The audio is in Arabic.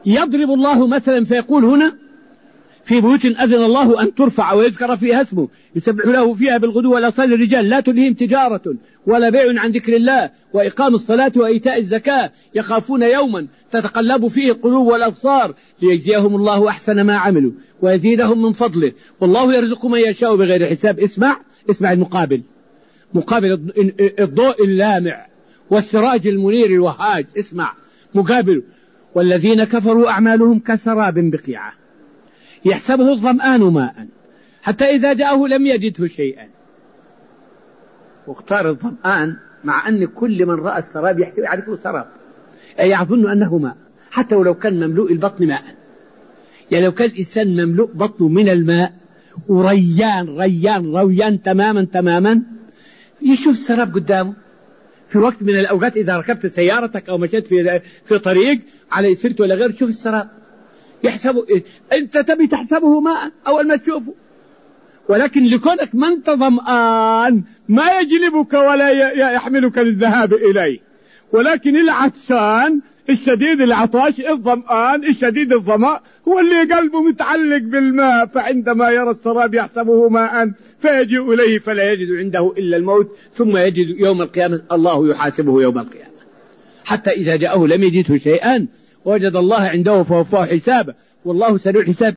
يضرب الله مثلا فيقول هنا في بيوت أذن الله أن ترفع ويذكر فيها اسمه يسبح له فيها بالغدو والآصال الرجال لا تلهيهم تجارة ولا بيع عن ذكر الله وإقام الصلاة وإيتاء الزكاة يخافون يوما تتقلب فيه القلوب والأبصار ليجزيهم الله أحسن ما عملوا ويزيدهم من فضله والله يرزق من يشاء بغير حساب. اسمع المقابل، مقابل الضوء اللامع والسراج المنير الوهاج، اسمع مقابل: والذين كفروا أعمالهم كسراب بقيعة يحسبه الظمآن ماء حتى إذا جاءه لم يجده شيئا. واختار الظمآن مع أن كل من رأى السراب يعرفه سراب، أي يظن أنه ماء حتى ولو كان مملوء البطن ماء. يعني لو كان الإنسان مملوء بطنه من الماء وريان تماما يشوف السراب قدامه. في وقت من الأوقات إذا ركبت سيارتك أو مشيت في طريق على إسفلت ولا غير تشوف السراب يحسبه أنت تبي تحسبه ماء أول ما تشوفه، ولكن لكونك ما انت ظمآن ما يجلبك ولا يحملك للذهاب إليه، ولكن العطشان الشديد العطاش الظمآن الشديد الظمأ هو اللي قلبه متعلق بالماء، فعندما يرى السراب يحسبه ماء فيجيء إليه فلا يجد عنده إلا الموت ثم يجد يوم القيامة الله يحاسبه يوم القيامة حتى إذا جاءه لم يجده شيئا ووجد الله عنده فوفاه حسابه والله سريع الحساب.